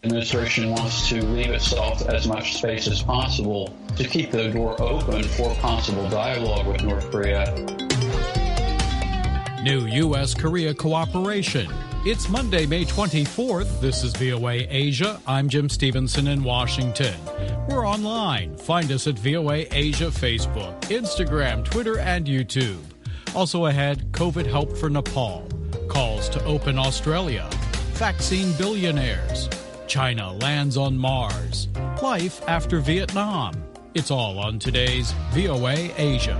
The administration wants to leave itself as much space as possible to keep the door open for possible dialogue with North Korea. New U.S.-Korea cooperation. It's Monday, May 24th. This is VOA Asia. I'm Jim Stevenson in Washington. We're online. Find us at VOA Asia Facebook, Instagram, Twitter, and YouTube. Also ahead, COVID help for Nepal, calls to open Australia, vaccine billionaires, China lands on Mars, life after Vietnam. It's all on today's VOA Asia.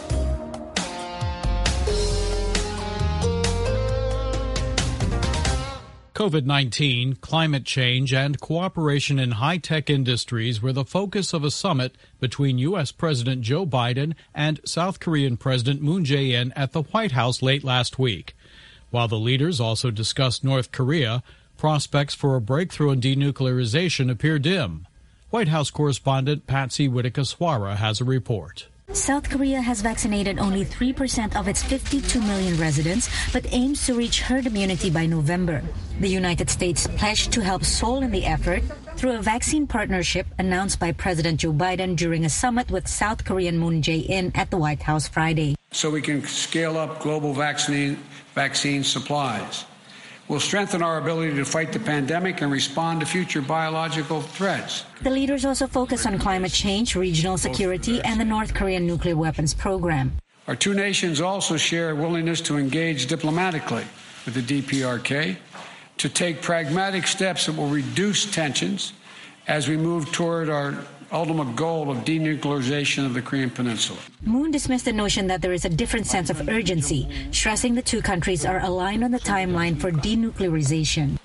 COVID-19, climate change, and cooperation in high-tech industries were the focus of a summit between U.S. President Joe Biden and South Korean President Moon Jae-in at the White House late last week. While the leaders also discussed North Korea, prospects for a breakthrough in denuclearization appear dim. White House correspondent Patsy Witteka-Swara has a report. South Korea has vaccinated only 3% of its 52 million residents, but aims to reach herd immunity by November. The United States pledged to help Seoul in the effort through a vaccine partnership announced by President Joe Biden during a summit with South Korean Moon Jae-in at the White House Friday. So we can scale up global vaccine supplies. We'll strengthen our ability to fight the pandemic and respond to future biological threats. The leaders also focus on climate change, regional security, and the North Korean nuclear weapons program. Our two nations also share a willingness to engage diplomatically with the DPRK, to take pragmatic steps that will reduce tensions as we move toward our ultimate goal of denuclearization of the Korean Peninsula. Moon dismissed the notion that there is a different sense of urgency, stressing the two countries are aligned on the timeline for denuclearization.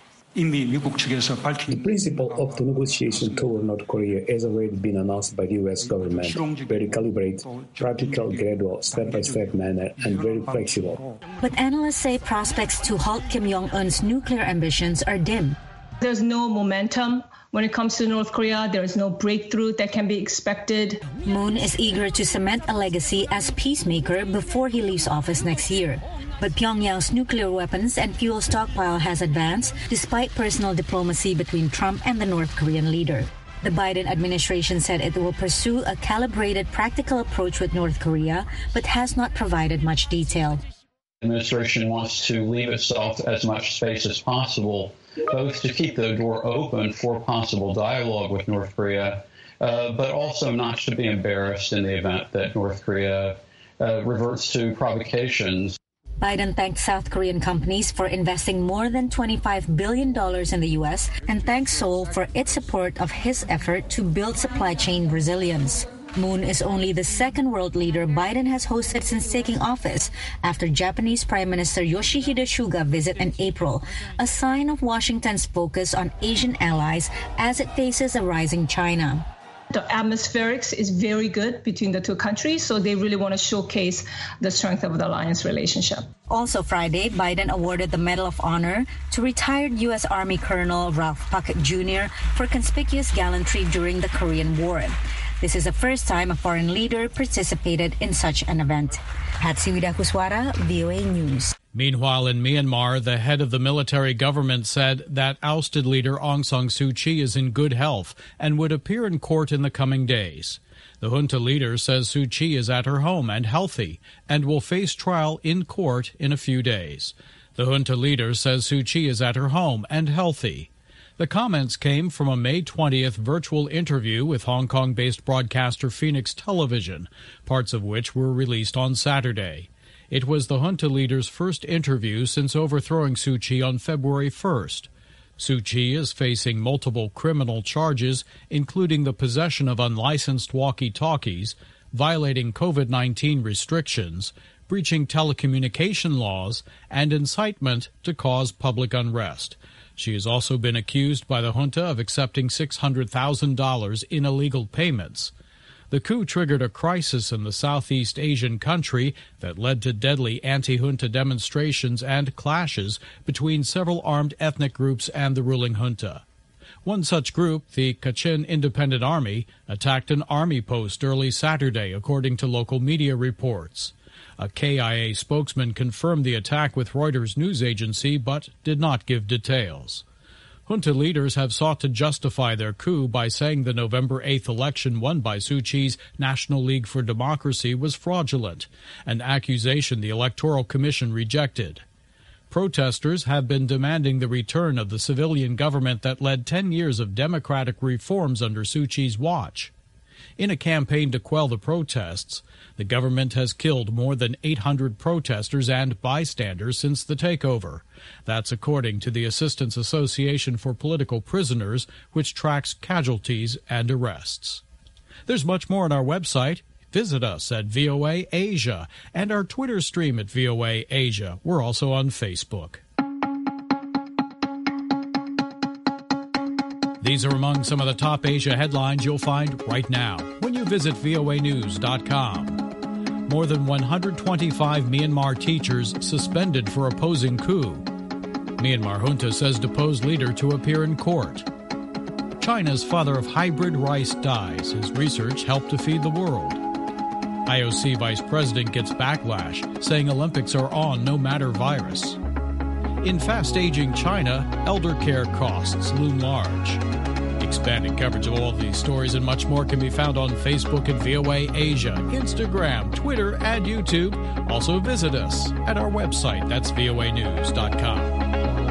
The principle of the negotiation toward North Korea has already been announced by the U.S. government. Very calibrated, practical, gradual, step-by-step manner, and very flexible. But analysts say prospects to halt Kim Jong-un's nuclear ambitions are dim. There's no momentum. When it comes to North Korea, there is no breakthrough that can be expected. Moon is eager to cement a legacy as peacemaker before he leaves office next year. But Pyongyang's nuclear weapons and fuel stockpile has advanced despite personal diplomacy between Trump and the North Korean leader. The Biden administration said it will pursue a calibrated, practical approach with North Korea, but has not provided much detail. The administration wants to leave itself as much space as possible, both to keep the door open for possible dialogue with North Korea, but also not to be embarrassed in the event that North Korea reverts to provocations. Biden thanked South Korean companies for investing more than $25 billion in the U.S. and thanked Seoul for its support of his effort to build supply chain resilience. Moon is only the second world leader Biden has hosted since taking office after Japanese Prime Minister Yoshihide Suga visit in April, a sign of Washington's focus on Asian allies as it faces a rising China. The atmospherics is very good between the two countries, so they really want to showcase the strength of the alliance relationship. Also Friday, Biden awarded the Medal of Honor to retired U.S. Army Colonel Ralph Puckett Jr. for conspicuous gallantry during the Korean War. This is the first time a foreign leader participated in such an event. Patsy Witteka-Swara, VOA News. Meanwhile, in Myanmar, the head of the military government said that ousted leader Aung San Suu Kyi is in good health and would appear in court in the coming days. The junta leader says Suu Kyi is at her home and healthy and will face trial in court in a few days. The junta leader says Suu Kyi is at her home and healthy. The comments came from a May 20th virtual interview with Hong Kong-based broadcaster Phoenix Television, parts of which were released on Saturday. It was the junta leader's first interview since overthrowing Suu Kyi on February 1st. Suu Kyi is facing multiple criminal charges, including the possession of unlicensed walkie-talkies, violating COVID-19 restrictions, breaching telecommunication laws, and incitement to cause public unrest. She has also been accused by the junta of accepting $600,000 in illegal payments. The coup triggered a crisis in the Southeast Asian country that led to deadly anti-junta demonstrations and clashes between several armed ethnic groups and the ruling junta. One such group, the Kachin Independent Army, attacked an army post early Saturday, according to local media reports. A KIA spokesman confirmed the attack with Reuters news agency, but did not give details. Junta leaders have sought to justify their coup by saying the November 8th election won by Suu Kyi's National League for Democracy was fraudulent, an accusation the Electoral Commission rejected. Protesters have been demanding the return of the civilian government that led 10 years of democratic reforms under Suu Kyi's watch. In a campaign to quell the protests, the government has killed more than 800 protesters and bystanders since the takeover. That's according to the Assistance Association for Political Prisoners, which tracks casualties and arrests. There's much more on our website. Visit us at VOA Asia and our Twitter stream at VOA Asia. We're also on Facebook. These are among some of the top Asia headlines you'll find right now when you visit voanews.com. More than 125 Myanmar teachers suspended for opposing coup. Myanmar junta says deposed leader to appear in court. China's father of hybrid rice dies. His research helped to feed the world. IOC vice president gets backlash, saying Olympics are on no matter virus. In fast-aging China, elder care costs loom large. Expanded coverage of all of these stories and much more can be found on Facebook at VOA Asia, Instagram, Twitter, and YouTube. Also visit us at our website. That's voanews.com.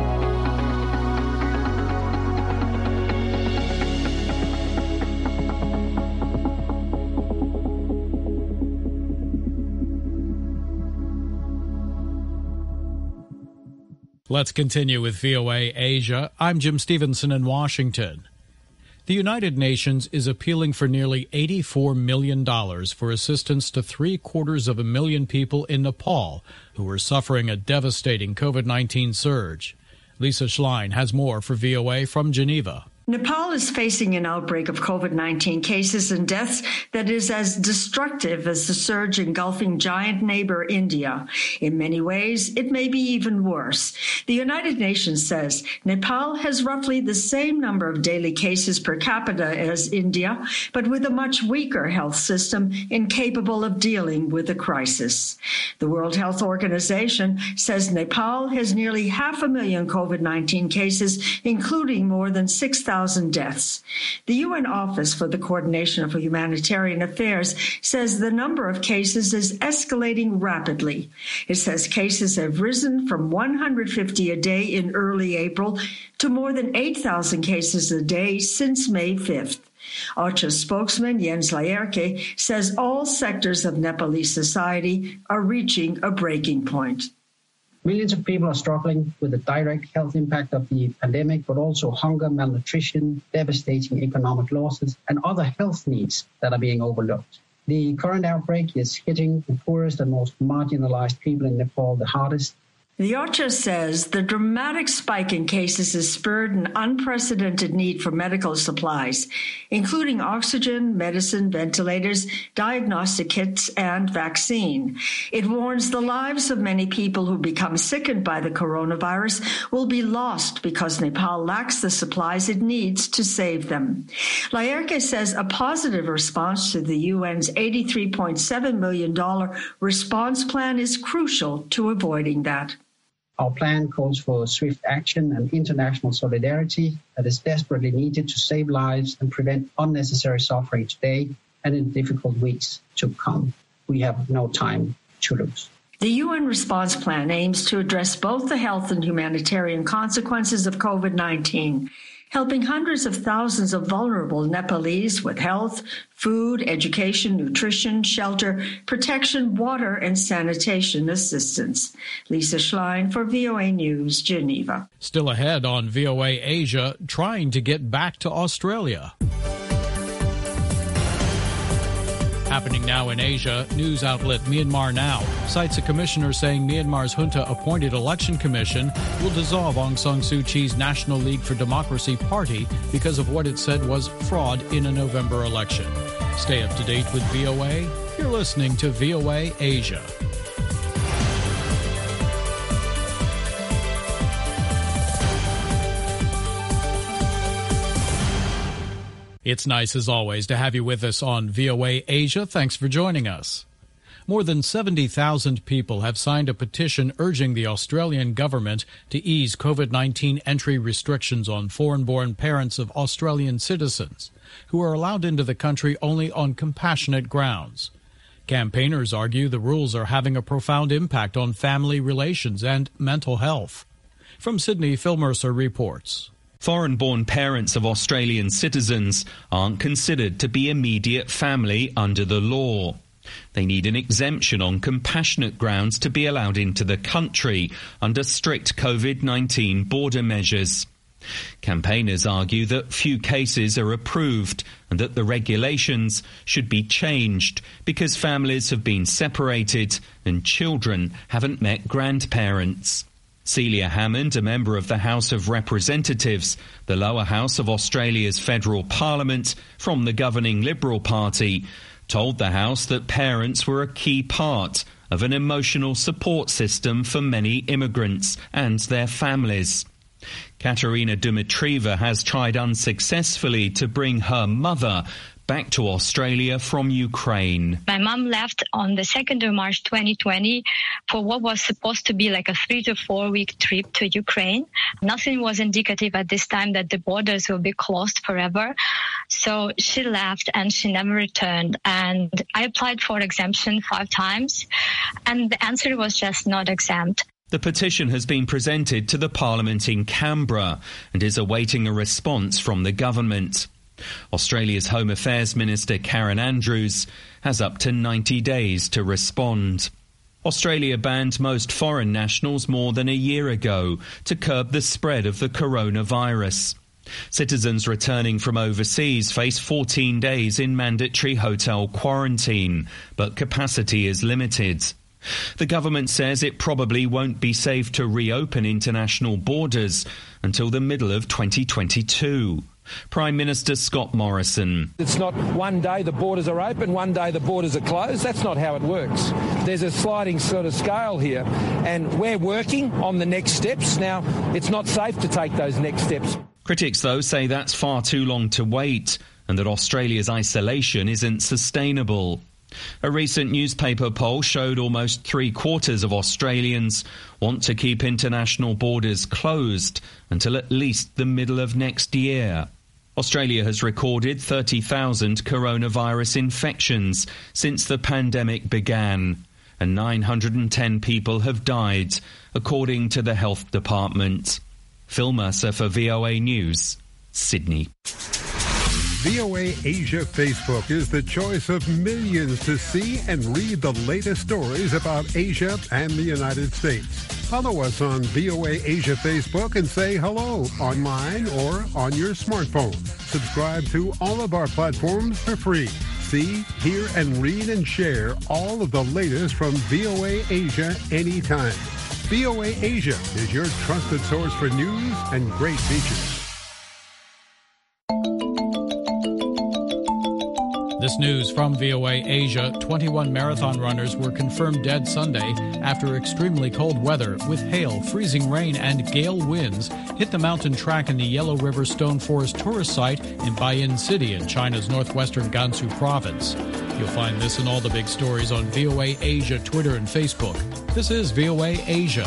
Let's continue with VOA Asia. I'm Jim Stevenson in Washington. The United Nations is appealing for nearly $84 million for assistance to 750,000 people in Nepal who are suffering a devastating COVID-19 surge. Lisa Schlein has more for VOA from Geneva. Nepal is facing an outbreak of COVID-19 cases and deaths that is as destructive as the surge engulfing giant neighbor India. In many ways, it may be even worse. The United Nations says Nepal has roughly the same number of daily cases per capita as India, but with a much weaker health system incapable of dealing with the crisis. The World Health Organization says Nepal has nearly 500,000 COVID-19 cases, including more than 6,000 deaths. The UN Office for the Coordination of Humanitarian Affairs says the number of cases is escalating rapidly. It says cases have risen from 150 a day in early April to more than 8,000 cases a day since May 5th. OCHA spokesman Jens Laerke says all sectors of Nepalese society are reaching a breaking point. Millions of people are struggling with the direct health impact of the pandemic, but also hunger, malnutrition, devastating economic losses, and other health needs that are being overlooked. The current outbreak is hitting the poorest and most marginalized people in Nepal the hardest. The OCHA says the dramatic spike in cases has spurred an unprecedented need for medical supplies, including oxygen, medicine, ventilators, diagnostic kits, and vaccine. It warns the lives of many people who become sickened by the coronavirus will be lost because Nepal lacks the supplies it needs to save them. Laerke says a positive response to the UN's $83.7 million response plan is crucial to avoiding that. Our plan calls for swift action and international solidarity that is desperately needed to save lives and prevent unnecessary suffering today and in difficult weeks to come. We have no time to lose. The UN response plan aims to address both the health and humanitarian consequences of COVID-19, helping hundreds of thousands of vulnerable Nepalese with health, food, education, nutrition, shelter, protection, water, and sanitation assistance. Lisa Schlein for VOA News, Geneva. Still ahead on VOA Asia, trying to get back to Australia. Happening now in Asia, news outlet Myanmar Now cites a commissioner saying Myanmar's junta-appointed election commission will dissolve Aung San Suu Kyi's National League for Democracy party because of what it said was fraud in a November election. Stay up to date with VOA. You're listening to VOA Asia. It's nice, as always, to have you with us on VOA Asia. Thanks for joining us. More than 70,000 people have signed a petition urging the Australian government to ease COVID-19 entry restrictions on foreign-born parents of Australian citizens, who are allowed into the country only on compassionate grounds. Campaigners argue the rules are having a profound impact on family relations and mental health. From Sydney, Phil Mercer reports. Foreign-born parents of Australian citizens aren't considered to be immediate family under the law. They need an exemption on compassionate grounds to be allowed into the country under strict COVID-19 border measures. Campaigners argue that few cases are approved and that the regulations should be changed because families have been separated and children haven't met grandparents. Celia Hammond, a member of the House of Representatives, the lower house of Australia's federal parliament, from the governing Liberal Party, told the House that parents were a key part of an emotional support system for many immigrants and their families. Katerina Dimitrieva has tried unsuccessfully to bring her mother back to Australia from Ukraine. My mom left on the 2nd of March 2020 for what was supposed to be like a 3 to 4 week trip to Ukraine. Nothing was indicative at this time that the borders will be closed forever. So she left and she never returned. And I applied for exemption 5 times and the answer was just not exempt. The petition has been presented to the Parliament in Canberra and is awaiting a response from the government. Australia's Home Affairs Minister Karen Andrews has up to 90 days to respond. Australia banned most foreign nationals more than a year ago to curb the spread of the coronavirus. Citizens returning from overseas face 14 days in mandatory hotel quarantine, but capacity is limited. The government says it probably won't be safe to reopen international borders until the middle of 2022. Prime Minister Scott Morrison. It's not one day the borders are open, one day the borders are closed. That's not how it works. There's a sliding sort of scale here, and we're working on the next steps. Now, it's not safe to take those next steps. Critics, though, say that's far too long to wait and that Australia's isolation isn't sustainable. A recent newspaper poll showed almost 3/4 of Australians want to keep international borders closed until at least the middle of next year. Australia has recorded 30,000 coronavirus infections since the pandemic began, and 910 people have died, according to the Health Department. Phil Mercer for VOA News, Sydney. VOA Asia Facebook is the choice of millions to see and read the latest stories about Asia and the United States. Follow us on VOA Asia Facebook and say hello online or on your smartphone. Subscribe to all of our platforms for free. See, hear, and read and share all of the latest from VOA Asia anytime. VOA Asia is your trusted source for news and great features. This news from VOA Asia. 21 marathon runners were confirmed dead Sunday after extremely cold weather with hail, freezing rain, and gale winds hit the mountain track in the Yellow River Stone Forest tourist site in Baiyun City in China's northwestern Gansu province. You'll find this and all the big stories on VOA Asia, Twitter, and Facebook. This is VOA Asia.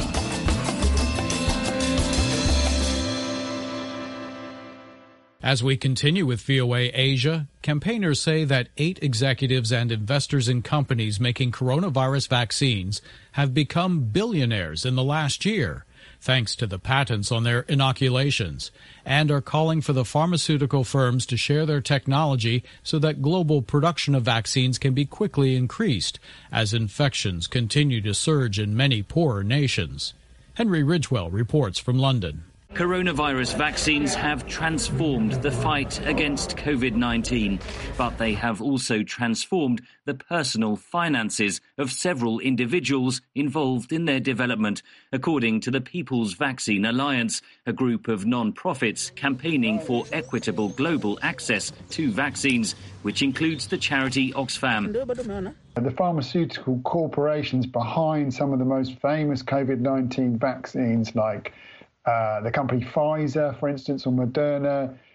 As we continue with VOA Asia, campaigners say that 8 executives and investors in companies making coronavirus vaccines have become billionaires in the last year, thanks to the patents on their inoculations, and are calling for the pharmaceutical firms to share their technology so that global production of vaccines can be quickly increased as infections continue to surge in many poorer nations. Henry Ridgewell reports from London. Coronavirus vaccines have transformed the fight against COVID-19, but they have also transformed the personal finances of several individuals involved in their development, according to the People's Vaccine Alliance, a group of non-profits campaigning for equitable global access to vaccines, which includes the charity Oxfam. The pharmaceutical corporations behind some of the most famous COVID-19 vaccines, like the company Pfizer, for instance, or Moderna,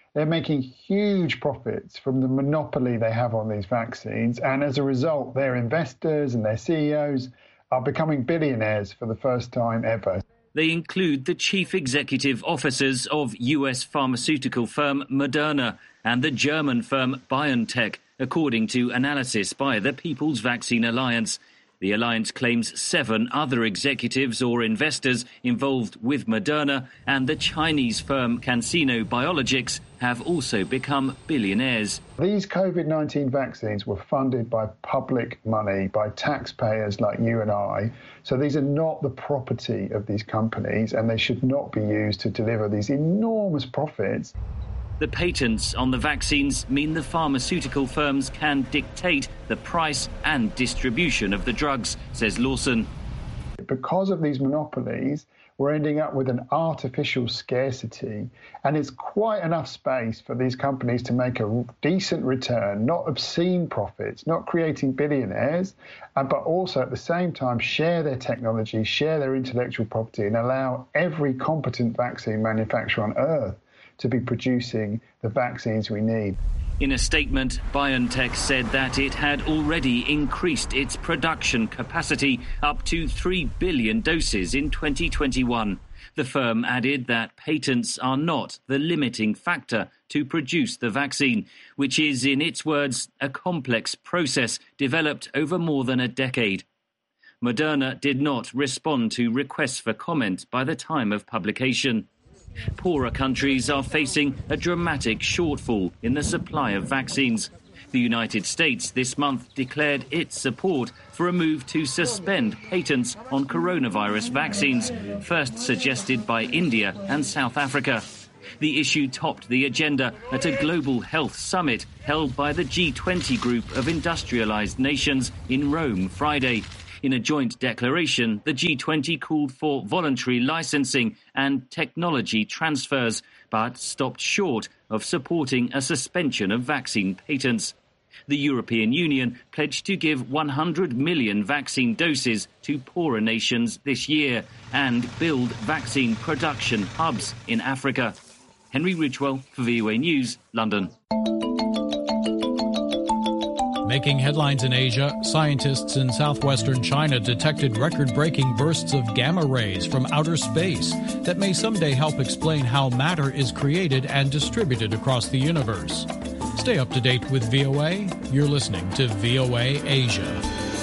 They're making huge profits from the monopoly they have on these vaccines. And as a result, their investors and their CEOs are becoming billionaires for the first time ever. They include the chief executive officers of US pharmaceutical firm Moderna and the German firm BioNTech, according to analysis by the People's Vaccine Alliance. The alliance claims 7 other executives or investors involved with Moderna and the Chinese firm CanSino Biologics have also become billionaires. These COVID-19 vaccines were funded by public money, by taxpayers like you and I. So these are not the property of these companies, and they should not be used to deliver these enormous profits. The patents on the vaccines mean the pharmaceutical firms can dictate the price and distribution of the drugs, says Lawson. Because of these monopolies, we're ending up with an artificial scarcity, and it's quite enough space for these companies to make a decent return, not obscene profits, not creating billionaires, but also at the same time share their technology, share their intellectual property, and allow every competent vaccine manufacturer on Earth to be producing the vaccines we need. In a statement, BioNTech said that it had already increased its production capacity up to 3 billion doses in 2021. The firm added that patents are not the limiting factor to produce the vaccine, which is, in its words, a complex process developed over more than a decade. Moderna did not respond to requests for comment by the time of publication. Poorer countries are facing a dramatic shortfall in the supply of vaccines. The United States this month declared its support for a move to suspend patents on coronavirus vaccines, first suggested by India and South Africa. The issue topped the agenda at a global health summit held by the G20 group of industrialized nations in Rome Friday. In a joint declaration, the G20 called for voluntary licensing and technology transfers, but stopped short of supporting a suspension of vaccine patents. The European Union pledged to give 100 million vaccine doses to poorer nations this year and build vaccine production hubs in Africa. Henry Ridgwell for VOA News, London. Making headlines in Asia, scientists in southwestern China detected record-breaking bursts of gamma rays from outer space that may someday help explain how matter is created and distributed across the universe. Stay up to date with VOA. You're listening to VOA Asia.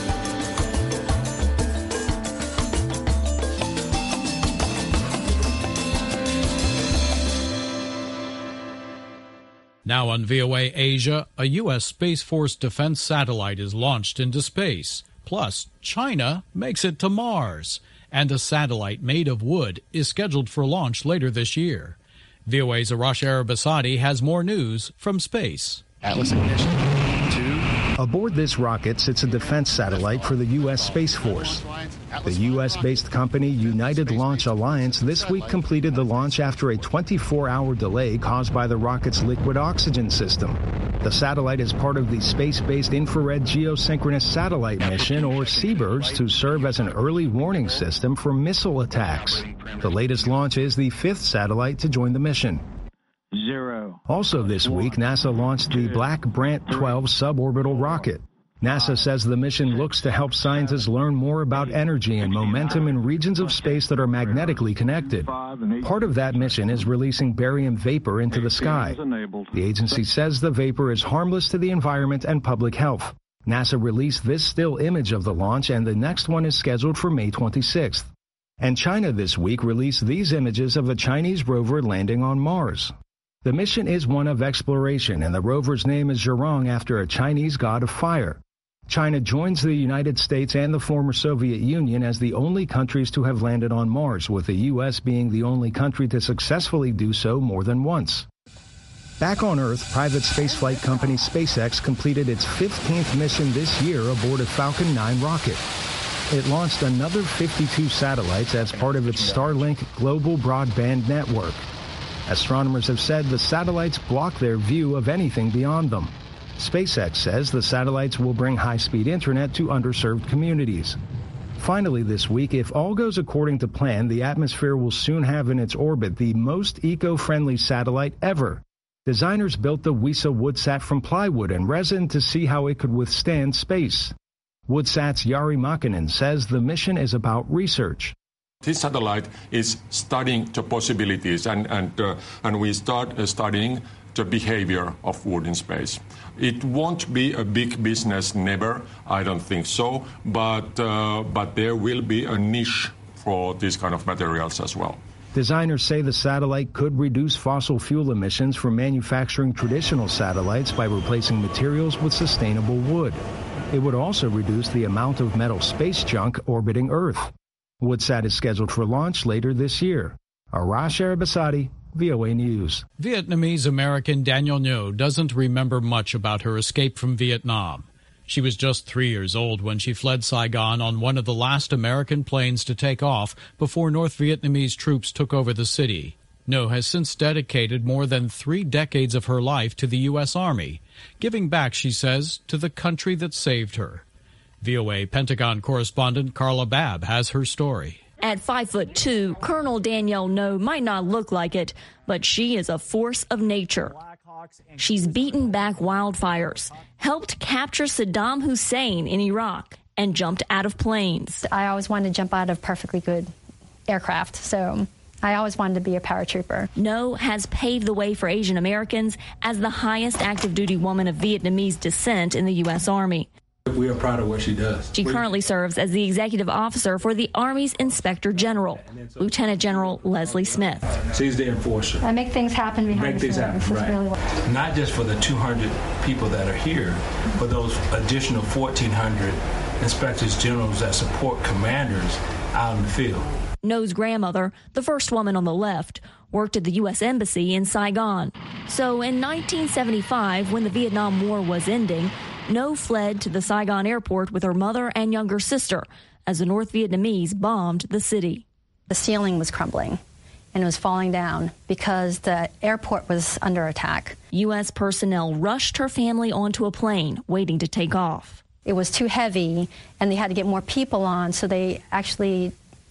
Now on VOA Asia, a U.S. Space Force defense satellite is launched into space. Plus, China makes it to Mars. And a satellite made of wood is scheduled for launch later this year. VOA's Arash Arabasadi has more news from space. Atlas ignition. 2. Aboard this rocket sits a defense satellite for the U.S. Space Force. The U.S.-based company United Launch Alliance this week completed the launch after a 24-hour delay caused by the rocket's liquid oxygen system. The satellite is part of the Space-Based Infrared Geosynchronous Satellite Mission, or SeaBirds, to serve as an early warning system for missile attacks. The latest launch is the 5th satellite to join the mission. 0. Also this week, NASA launched the Black Brant 12 suborbital rocket. NASA says the mission looks to help scientists learn more about energy and momentum in regions of space that are magnetically connected. Part of that mission is releasing barium vapor into the sky. The agency says the vapor is harmless to the environment and public health. NASA released this still image of the launch, and the next one is scheduled for May 26th. And China this week released these images of a Chinese rover landing on Mars. The mission is one of exploration, and the rover's name is Zhurong, after a Chinese god of fire. China joins the United States and the former Soviet Union as the only countries to have landed on Mars, with the U.S. being the only country to successfully do so more than once. Back on Earth, private spaceflight company SpaceX completed its 15th mission this year aboard a Falcon 9 rocket. It launched another 52 satellites as part of its Starlink global broadband network. Astronomers have said the satellites block their view of anything beyond them. SpaceX says the satellites will bring high-speed internet to underserved communities. Finally this week, if all goes according to plan, the atmosphere will soon have in its orbit the most eco-friendly satellite ever. Designers built the WISA Woodsat from plywood and resin to see how it could withstand space. Woodsat's Jari Makinen says the mission is about research. This satellite is studying the possibilities, and we start studying the behavior of wood in space. It won't be a big business, never, I don't think so, but there will be a niche for these kind of materials as well. Designers say the satellite could reduce fossil fuel emissions from manufacturing traditional satellites by replacing materials with sustainable wood. It would also reduce the amount of metal space junk orbiting Earth. Woodsat is scheduled for launch later this year. Arash Arabasadi, VOA News. Vietnamese-American Danielle Ngo doesn't remember much about her escape from Vietnam. She was just 3 years old when she fled Saigon on one of the last American planes to take off before North Vietnamese troops took over the city. Ngo has since dedicated more than 3 decades of her life to the U.S. Army, giving back, she says, to the country that saved her. VOA Pentagon correspondent Carla Babb has her story. At 5'2", Colonel Danielle Ngo might not look like it, but she is a force of nature. She's beaten back wildfires, helped capture Saddam Hussein in Iraq, and jumped out of planes. I always wanted to jump out of perfectly good aircraft, so I always wanted to be a paratrooper. Ngo has paved the way for Asian Americans as the highest active duty woman of Vietnamese descent in the U.S. Army. We are proud of what she does. She currently serves as the executive officer for the Army's Inspector General, Lieutenant General Leslie Smith. She's the enforcer. I make things happen behind the scenes. Right. Really not just for the 200 people that are here, but those additional 1,400 inspectors generals that support commanders out in the field. Ngo's grandmother, the first woman on the left, worked at the U.S. Embassy in Saigon. So in 1975, when the Vietnam War was ending, Ngo fled to the Saigon airport with her mother and younger sister as the North Vietnamese bombed the city. The ceiling was crumbling and it was falling down because the airport was under attack. U.S. personnel rushed her family onto a plane waiting to take off. It was too heavy and they had to get more people on, so they actually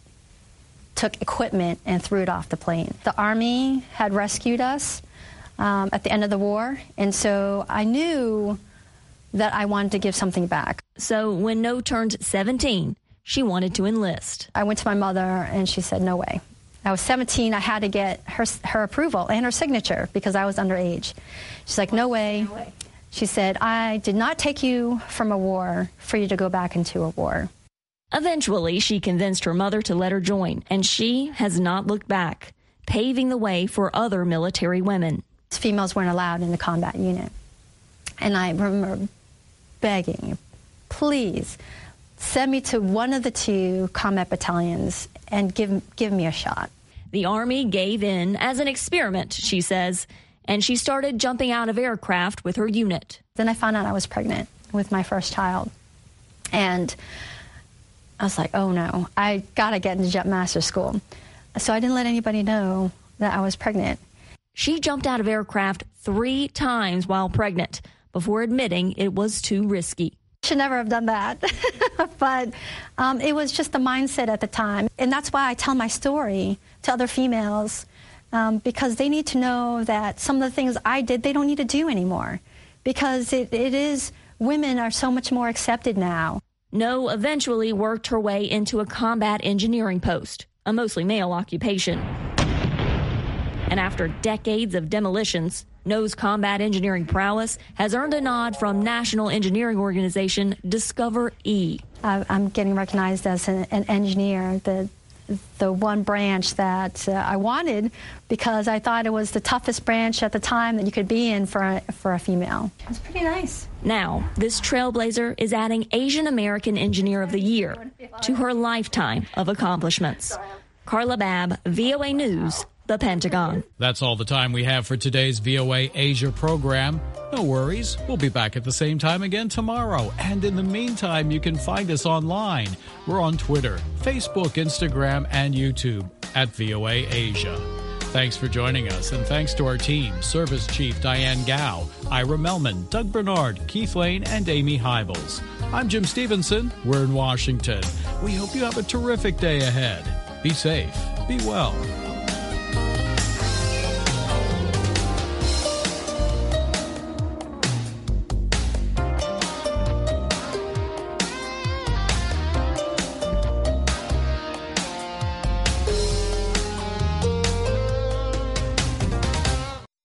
took equipment and threw it off the plane. The Army had rescued us at the end of the war, and so I knew that I wanted to give something back. So when Ngo turned 17, she wanted to enlist. I went to my mother and she said, no way. I was 17, I had to get her approval and her signature because I was underage. She's like, no way. She said, I did not take you from a war for you to go back into a war. Eventually, she convinced her mother to let her join, and she has not looked back, paving the way for other military women. Females weren't allowed in the combat unit. And I remember begging, please send me to one of the 2 combat battalions and give me a shot. The Army gave in as an experiment, she says, and she started jumping out of aircraft with her unit. Then I found out I was pregnant with my first child. And I was like, oh no, I gotta get into Jet Master School. So I didn't let anybody know that I was pregnant. She jumped out of aircraft 3 times while pregnant before admitting it was too risky. Should never have done that, but it was just the mindset at the time. And that's why I tell my story to other females, because they need to know that some of the things I did, they don't need to do anymore, because women are so much more accepted now. Ngo eventually worked her way into a combat engineering post, a mostly male occupation. And after decades of demolitions, Ngo's combat engineering prowess has earned a nod from national engineering organization Discover E. I'm getting recognized as an engineer, the one branch that I wanted, because I thought it was the toughest branch at the time that you could be in for a female. It's pretty nice. Now, this trailblazer is adding Asian American Engineer of the Year to her lifetime of accomplishments. Carla Babb, VOA News, the Pentagon. That's all the time we have for today's VOA Asia program. No worries. We'll be back at the same time again tomorrow. And in the meantime, you can find us online. We're on Twitter, Facebook, Instagram, and YouTube at VOA Asia. Thanks for joining us, and thanks to our team, Service Chief Diane Gao, Ira Melman, Doug Bernard, Keith Lane, and Amy Hybels. I'm Jim Stevenson. We're in Washington. We hope you have a terrific day ahead. Be safe. Be well.